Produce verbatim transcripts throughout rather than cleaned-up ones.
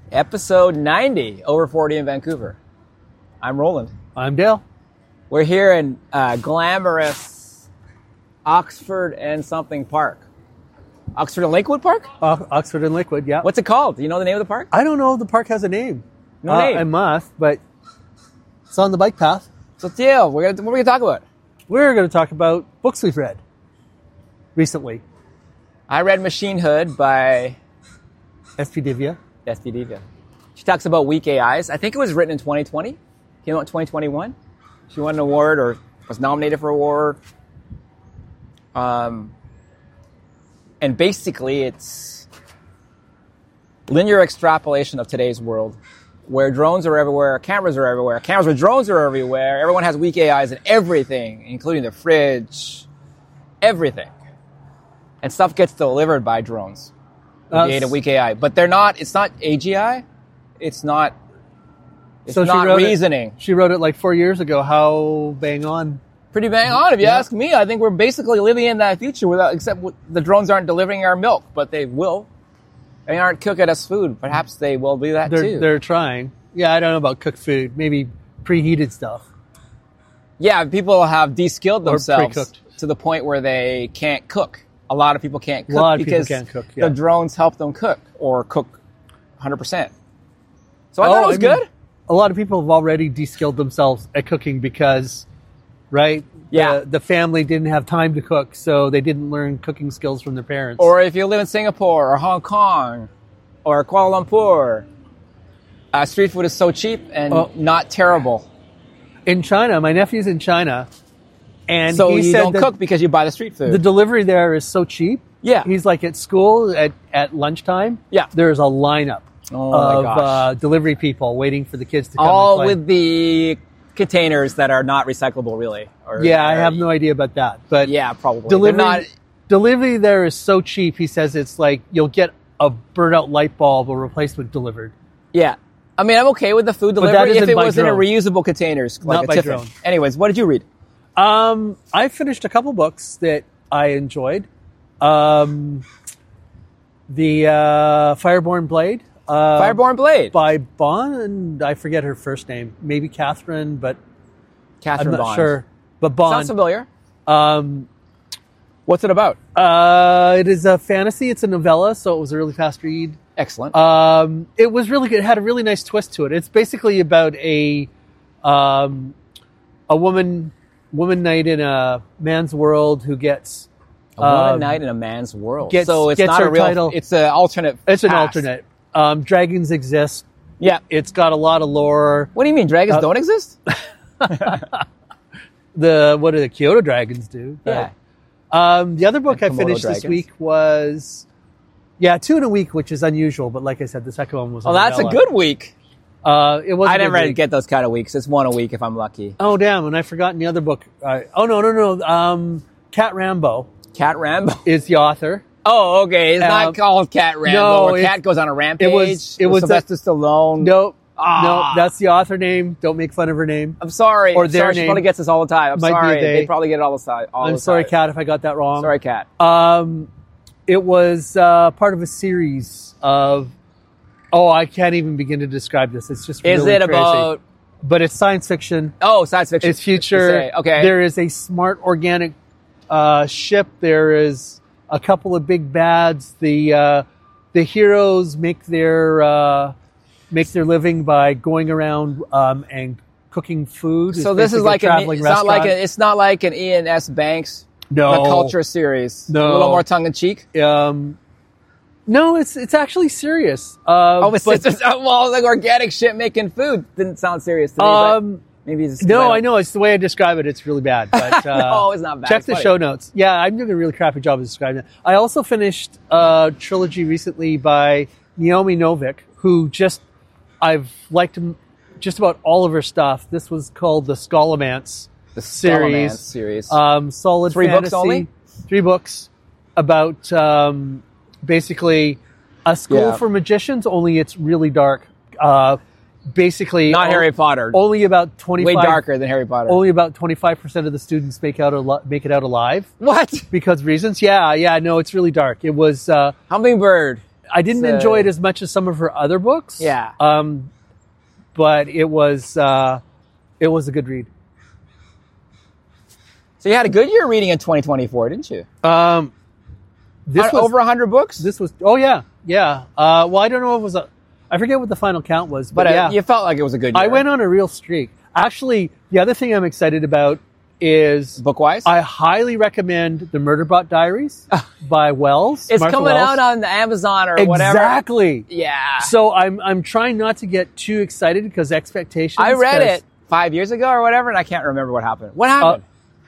Episode ninety, over forty in Vancouver. I'm Roland. I'm Dale. We're here in uh, glamorous Oxford and something park. Oxford and Lakewood Park? Uh, Oxford and Lakewood, yeah. What's it called? Do you know the name of the park? I don't know if the park has a name. No uh, name. I must, but it's on the bike path. So, Dale, we're gonna, what are we going to talk about? We're going to talk about books we've read recently. I read Machine Hood by S P Divya. S P Divya. She talks about weak A Is. I think it was written in twenty twenty. Came out in twenty twenty-one. She won an award or was nominated for an award. Um, and basically, it's linear extrapolation of today's world, where drones are everywhere, cameras are everywhere, cameras with drones are everywhere. Everyone has weak A Is in everything, including the fridge, everything. And stuff gets delivered by drones. Uh, Create a weak A I, but they're not. It's not A G I. It's not. It's so she not wrote reasoning. It, she wrote it like four years ago. How bang on? Pretty bang on, if you Yeah. ask me. I think we're basically living in that future, without except the drones aren't delivering our milk, but they will. They aren't cooking us food. Perhaps they will do that They're too. they're trying. Yeah, I don't know about cooked food. Maybe preheated stuff. Yeah, people have de-skilled Or themselves pre-cooked. to the point where they can't cook. A lot of people can't cook A lot of people because can't cook, yeah. the drones help them cook or cook one hundred percent. So I Oh, thought it was I mean, good. A lot of people have already de-skilled themselves at cooking because, right? Yeah. The, the family didn't have time to cook, so they didn't learn cooking skills from their parents. Or if you live in Singapore or Hong Kong or Kuala Lumpur, uh, street food is so cheap and Oh. not terrible. in China, my nephew's in China, and So he you said don't that cook because you buy the street food. the delivery there is so cheap. Yeah. He's like at school at, at lunchtime. Yeah. There's a lineup Oh my of gosh. uh, delivery people waiting for the kids to come. All and play. with the containers that are not recyclable, really. Or, Yeah, I or- have no idea about that, but Yeah, probably. delivery They're not. delivery there is so cheap. He says it's like you'll get a burnt out light bulb or replacement delivered. Yeah. I mean, I'm okay with the food that delivery if isn't it by was in a drone. reusable containers, like Not a by Tiffin. drone. Anyways, what did you read? Um, I finished a couple books that I enjoyed. Um, the uh, Fireborn Blade. Uh, Fireborn Blade. by Bond. I forget her first name. Maybe Catherine, but Catherine I'm not Bond. sure. But Sounds Bond. familiar. Um, What's it about? uh, it is a fantasy. It's a novella, so it was a really fast read. Excellent. Um, it was really good. It had a really nice twist to it. It's basically about a um, a woman woman knight in a man's world who gets a woman um, knight in a man's world. gets- so it's gets not her a real. title. It's an alternate. It's an past. alternate. Um, dragons exist. Yeah. It's got a lot of lore. What do you mean? Dragons Uh, don't exist? The what do the Kyoto dragons do? Yeah. Um, the other book I Komodo finished this dragons. week was, yeah, two in a week, which is unusual. But like I said, the second one was. Oh, that's a novella. good week. Uh, it was. I a good never week. get those kind of weeks. It's one a week if I'm lucky. Oh damn! And I've forgotten the other book. Uh, oh no no no! Um, Cat Rambo Cat Rambo. is the author. Oh, okay. It's Um, not called Cat Rambo. no, where it's- Cat goes on a rampage. it was- it with was a- Sylvester Stallone. No, Ah. no, that's the author name. Don't make fun of her name. I'm sorry. Or I'm their sorry. She name. probably gets this all the time. I'm Might be a sorry. they. They probably get it all the time. All I'm the sorry, time. Cat, if I got that wrong. Sorry, Cat. Um, it was uh, part of a series of. Oh, I can't even begin to describe this. It's just Is really it crazy. about? But it's science fiction. Oh, science fiction. It's future. Say, Okay. There is a smart organic uh, ship. There is a couple of big bads. The uh, the heroes make their uh, make their living by going around um, and cooking food. so It's this is basically like a a. traveling It's not like restaurant. a. It's not like an Ian S. Banks. No. The culture series. No. A little more tongue in cheek. Um, no, it's it's actually serious. Uh, Oh, it's, but, it's just, well, like organic shit making food didn't sound serious to me. but um, maybe it's just no, I know it's the way I describe it. It's really bad. But uh, No, it's not bad. Check It's the funny. show notes. Yeah, I'm doing a really crappy job of describing it. I also finished a trilogy recently by Naomi Novik, who just I've liked m- just about all of her stuff. This was called the Scholomance The series. Scholomance series. Um, solid Three books fantasy. only? Three books about um, basically a school Yeah. for magicians. Only it's really dark. Uh, basically, Not o- Harry Potter. Only about twenty-five. Way darker than Harry Potter. Only about twenty-five percent of the students make out al- make it out alive What? because reasons. Yeah, yeah. No, it's really dark. It was. Uh, Hummingbird. I didn't So- enjoy it as much as some of her other books. Yeah. Um, but it was uh, it was a good read. So you had a good year reading in twenty twenty-four, didn't you? Um, this Uh, was over one hundred books? this was oh yeah yeah. Uh, well, I don't know if it was a I forget what the final count was, but, but uh, yeah, you felt like it was a good year. I went on a real streak. Actually, the other thing I'm excited about is book-wise? I highly recommend the Murderbot Diaries by Wells. it's Martha coming Wells. out on the Amazon or whatever. Exactly. Yeah. So I'm I'm trying not to get too excited because expectations. I read 'cause- it five years ago or whatever, and I can't remember what happened. What happened?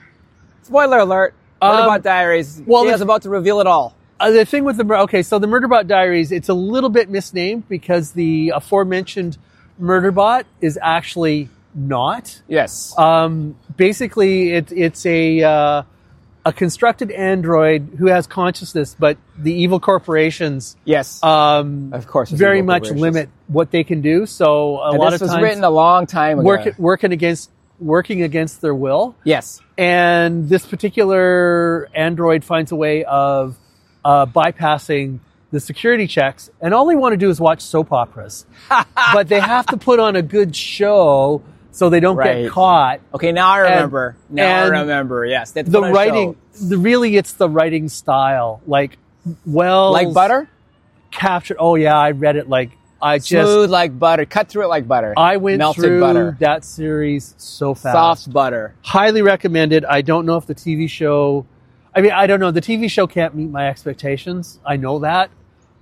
Spoiler alert. um, Murderbot Diaries. well, Well, the- about to reveal it all. Uh, the thing with the mur- okay, so the Murderbot Diaries, it's a little bit misnamed because the aforementioned Murderbot is actually not. Yes. Um, basically, it, it's a uh, a constructed android who has consciousness, but the evil corporations yes. um, of course. it's very evil much corporations. limit what they can do. So a And lot this of was times written a long time ago. work, working against working against their will. Yes. And this particular android finds a way of uh, bypassing the security checks, and all they want to do is watch soap operas. But they have to put on a good show so they don't Right. get caught. Okay, now I remember. now I and remember. Yes. They had to The put on a writing, show. the, really, it's the writing style. Like, well, Like butter? captured. Oh yeah, I read it like I just. Smooth like butter. Cut through it like butter. I went Melted through butter. that series so fast. Soft butter. Highly recommended. I don't know if the T V show. I mean, I don't know. The T V show can't meet my expectations. I know that.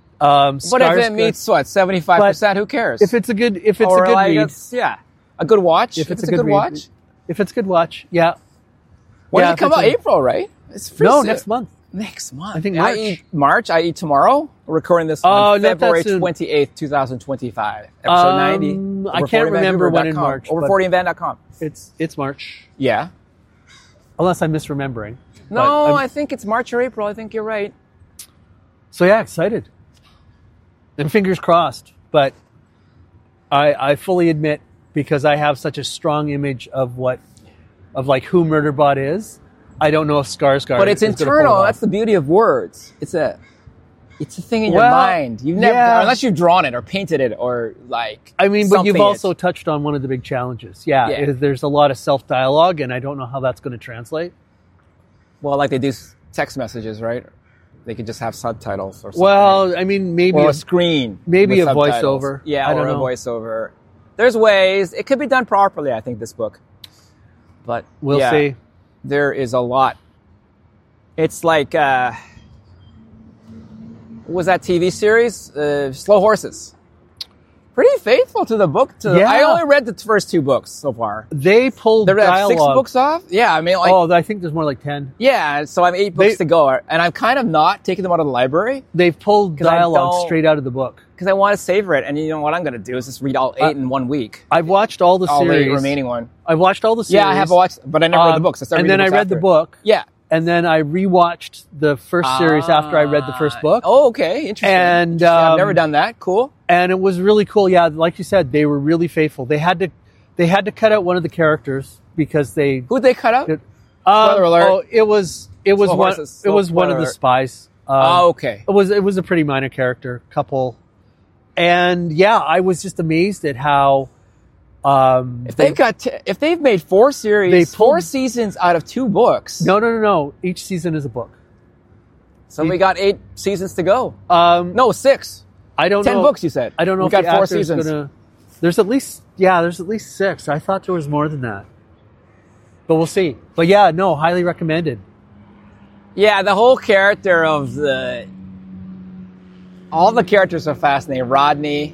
Um, But if Skarsgård- it meets what seventy-five percent, who cares? if it's a good, if it's or a good like read, it's- yeah, a good watch. if it's, a good, good, read, watch. if it's a good watch, yeah. When yeah, does it if come it's out? a- April, right? It's pretty No, soon. next month. Next month. I think I March. eat March. I eat tomorrow. We're recording this Oh, on not that February soon. twenty-eighth, twenty twenty-five. Episode Um, ninety. I can't remember when in March, Over but- forty and van dot com. It's it's March, Yeah. unless I'm misremembering. But No, I'm- I think it's March or April. I think you're right. So yeah, excited. And fingers crossed. But I I fully admit, because I have such a strong image of what of like who Murderbot is, I don't know if Skarsgård. But it's is gonna pull internal. it off. That's the beauty of words. It's a, it's a thing in your Well, mind. You've never, yeah. unless you've drawn it or painted it or like. I mean, but you've something also it- touched on one of the big challenges. Yeah, Yeah. is there's a lot of self dialogue, and I don't know how that's going to translate. well, like they do s- text messages, right? They could just have subtitles or something. Well, I mean, maybe or a- a screen. maybe with a subtitles. voiceover. Yeah, I or don't a know. voiceover. There's ways. It could be done properly, I think, this book. But we'll yeah, see. there is a lot. It's like, uh, what was that T V series? Uh, Slow Horses. Pretty faithful to the book. To Yeah. I only read the first two books so far. They pulled There are six dialogue. books off? Yeah, I mean, like, oh, I think there's more like ten. yeah, so I'm eight books They- to go. And I'm kind of not taking them out of the library They've pulled 'Cause I dialogue don't- straight out of the book. because I want to savor it. And you know what I'm going to do is just read all eight Uh, in one week. I've watched all the All the series. remaining one. I've watched all the series. Yeah, I have watched, but I never read the Um, books. I started and then reading I the read books the after. book, Yeah. and then I rewatched the first series after I read the first book. Oh, okay. Interesting. And, Interesting. I've um, never done that. Cool. And it was really cool. Yeah, like you said, they were really faithful. They had to, they had to cut out one of the characters because they. Who'd they cut out? It, Spoiler um, alert. Oh, it was it was Slow one horses. it was Slow- one of spoiler the alert. spies. Um, Oh, okay. It was it was a pretty minor character couple, and yeah, I was just amazed at how. Um, If they've got, t- if they've made four series, They four pulled- seasons out of two books. no no no no each season is a book. So we got eight seasons to go. Um, No, six. I don't Ten know. books, you said. I don't know We if got the four actor's seasons. Gonna, there's at least yeah, there's at least six. I thought there was more than that, but we'll see. But yeah, no, highly recommended. Yeah, the whole character of the, all the characters are fascinating. Rodney.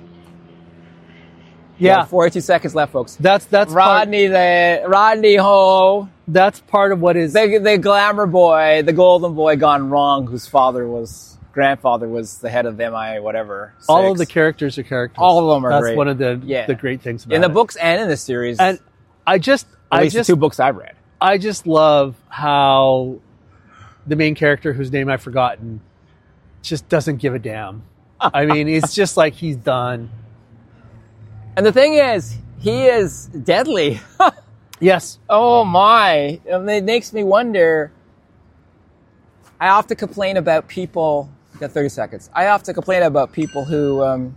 We Yeah, have forty-two seconds left, folks. that's that's part, Rodney, the Rodney Ho, that's part of what is the the glamour boy, the golden boy gone wrong, whose father was grandfather was the head of M I whatever. all of the six. characters are characters. All of them are That's great. one of the Yeah. the great things about in the it. books and in the series. And I just at I least just the two books I've read. I just love how the main character, whose name I've forgotten, just doesn't give a damn. I mean, it's just like he's done. And the thing is, he is deadly. Yes. Oh my! And it makes me wonder. I often complain about people got thirty seconds. I often complain about people who um,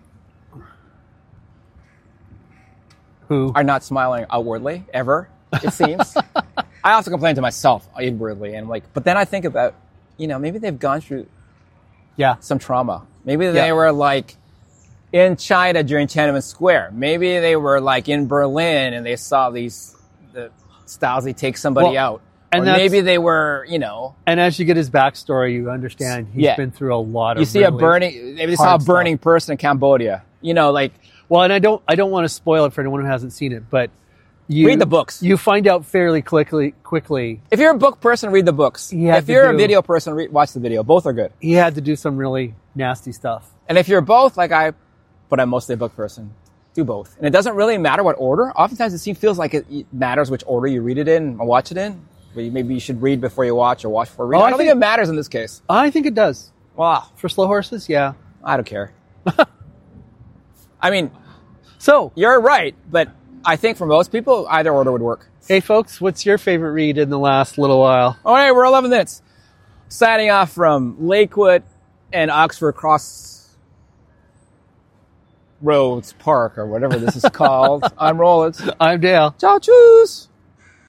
Who? are not smiling outwardly ever. It seems. I also complain to myself inwardly, and like, but then I think about, you know, maybe they've gone through Yeah. some trauma. Maybe they Yeah. were like in China during Tiananmen Square. Maybe they were like in Berlin and they saw these the Stasi take somebody Well, out. and Or that's- maybe they were, you know, And as you get his backstory, you understand he's Yeah. been through a lot of you see a really burning. Maybe they saw a hard stuff. burning person in Cambodia. You know, like Well, and I don't I don't want to spoil it for anyone who hasn't seen it, but you Read the books. You find out fairly quickly quickly if you're a book person, read the books. He had If to you're a do- video person, read, watch the video. Both are good. he had to do some really nasty stuff. And if you're both, like I, but I'm mostly a book person, do both. And it doesn't really matter what order. Oftentimes it seems, feels like it matters which order you read it in or watch it in. But you- maybe you should read before you watch or watch before you read. Oh, I I don't think, think- it matters in this case. I think it does. Wow. For slow horses, yeah. I don't care. I mean, So, you're right, but I think for most people, either order would work. hey folks, what's your favorite read in the last little while? All right, we're eleven minutes. Signing off from Lakewood and Oxford Cross Roads Park, or whatever this is called. I'm Rollins. I'm Dale. Ciao, choose.